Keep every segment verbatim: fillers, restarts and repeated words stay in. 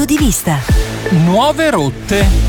di vista. Nuove rotte.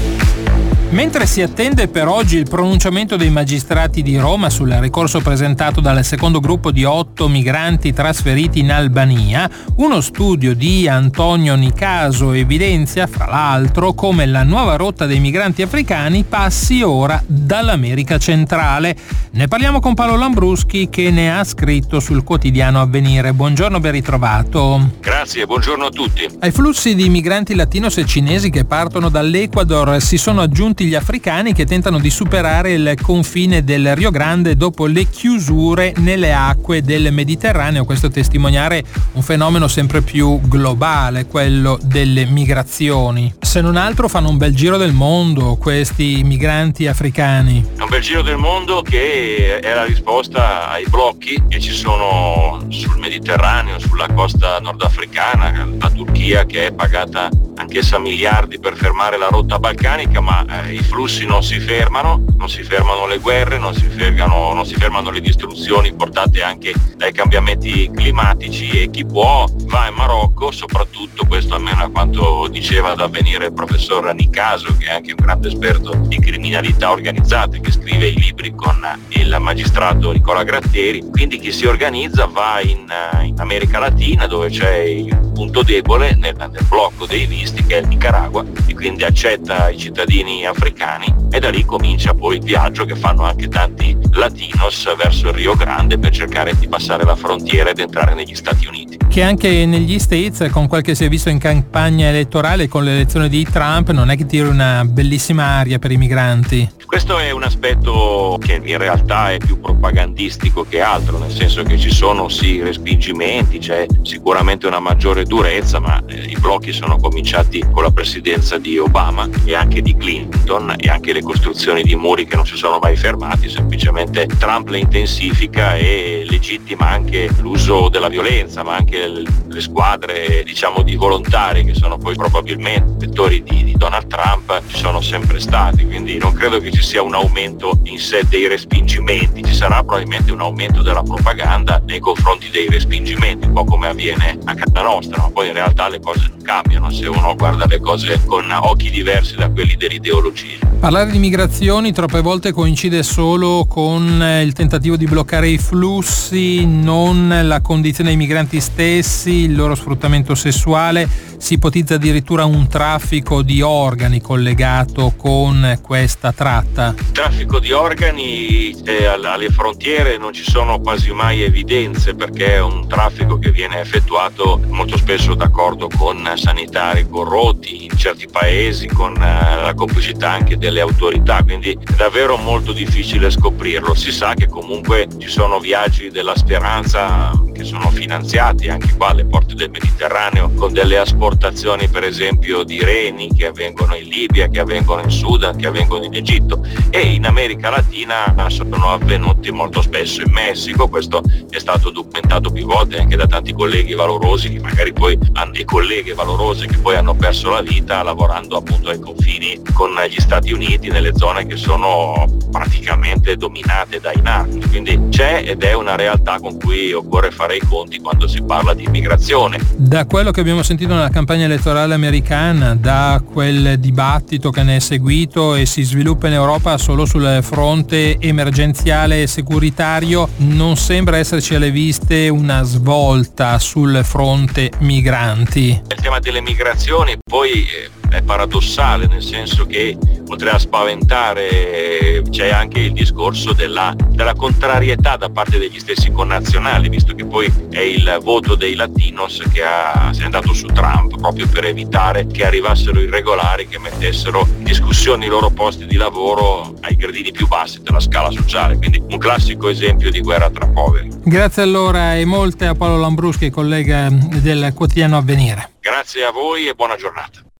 Mentre si attende per oggi il pronunciamento dei magistrati di Roma sul ricorso presentato dal secondo gruppo di otto migranti trasferiti in Albania, uno studio di Antonio Nicaso evidenzia, fra l'altro, come la nuova rotta dei migranti africani passi ora dall'America centrale. Ne parliamo con Paolo Lambruschi, che ne ha scritto sul quotidiano Avvenire. Buongiorno, ben ritrovato. Grazie, buongiorno a tutti. Ai flussi di migranti latinos e cinesi che partono dall'Ecuador si sono aggiunti gli africani che tentano di superare il confine del Rio Grande dopo le chiusure nelle acque del Mediterraneo. Questo a testimoniare un fenomeno sempre più globale, quello delle migrazioni. Se non altro fanno un bel giro del mondo questi migranti africani. È un bel giro del mondo che è la risposta ai blocchi che ci sono sul Mediterraneo, sulla costa nordafricana, la Turchia che è pagata anch'essa miliardi per fermare la rotta balcanica, ma eh, i flussi non si fermano, non si fermano le guerre, non si fermano, non si fermano le distruzioni portate anche dai cambiamenti climatici, e chi può va in Marocco, soprattutto, questo almeno a quanto diceva ad Avvenire il professor Nicaso, che è anche un grande esperto di criminalità organizzata, che scrive i libri con il magistrato Nicola Gratteri. Quindi chi si organizza va in, in America Latina, dove c'è il punto debole nel, nel blocco dei visti, che è il Nicaragua, e quindi accetta i cittadini africani, e da lì comincia poi il viaggio che fanno anche tanti latinos verso il Rio Grande per cercare di passare la frontiera ed entrare negli Stati Uniti. Che anche negli States, con quel che si è visto in campagna elettorale con l'elezione di Trump, non è che tiri una bellissima aria per i migranti. Questo è un aspetto che in realtà è più propagandistico che altro, nel senso che ci sono sì respingimenti, c'è sicuramente una maggiore durezza, ma eh, i blocchi sono cominciati con la presidenza di Obama e anche di Clinton, e anche le costruzioni di muri che non si sono mai fermati. Semplicemente Trump le intensifica e legittima anche l'uso della violenza, ma anche le squadre, diciamo, di volontari, che sono poi probabilmente lettori di, di Donald Trump, ci sono sempre stati. Quindi non credo che ci sia un aumento in sé dei respingimenti, ci sarà probabilmente un aumento della propaganda nei confronti dei respingimenti, un po' come avviene a casa nostra, ma poi in realtà le cose non cambiano se uno guarda le cose con occhi diversi da quelli dell'ideologia. Parlare di migrazioni troppe volte coincide solo con il tentativo di bloccare i flussi, non la condizione dei migranti stessi, il loro sfruttamento sessuale. Si ipotizza addirittura un traffico di organi collegato con questa tratta. Traffico di organi, eh, alle frontiere non ci sono quasi mai evidenze, perché è un traffico che viene effettuato molto spesso d'accordo con sanitari corrotti in certi paesi, con eh, la complicità anche delle autorità, quindi è davvero molto difficile scoprirlo. Si sa che comunque ci sono viaggi della speranza che sono finanziati anche qua alle porte del Mediterraneo, con delle asportazioni per esempio di reni che avvengono in Libia, che avvengono in Sudan, che avvengono in Egitto, e in America Latina sono avvenuti molto spesso in Messico. Questo è stato documentato più volte anche da tanti colleghi valorosi, che magari poi hanno dei colleghe valorose che poi hanno perso la vita lavorando appunto ai confini con gli Stati Uniti, nelle zone che sono praticamente dominate dai narchi. Quindi c'è, ed è una realtà con cui occorre fare i conti quando si parla di immigrazione. Da quello che abbiamo sentito nella campagna elettorale americana, da quel dibattito che ne è seguito e si sviluppa in Europa solo sul fronte emergenziale e securitario, non sembra esserci alle viste una svolta sul fronte migranti. Il tema delle migrazioni poi è paradossale, nel senso che oltre a spaventare c'è anche il discorso della, della contrarietà da parte degli stessi connazionali, visto che poi è il voto dei latinos che ha, si è andato su Trump proprio per evitare che arrivassero irregolari che mettessero in discussione i loro posti di lavoro ai gradini più bassi della scala sociale. Quindi un classico esempio di guerra tra poveri. Grazie allora e molte a Paolo Lambruschi, collega del quotidiano Avvenire. Grazie a voi e buona giornata.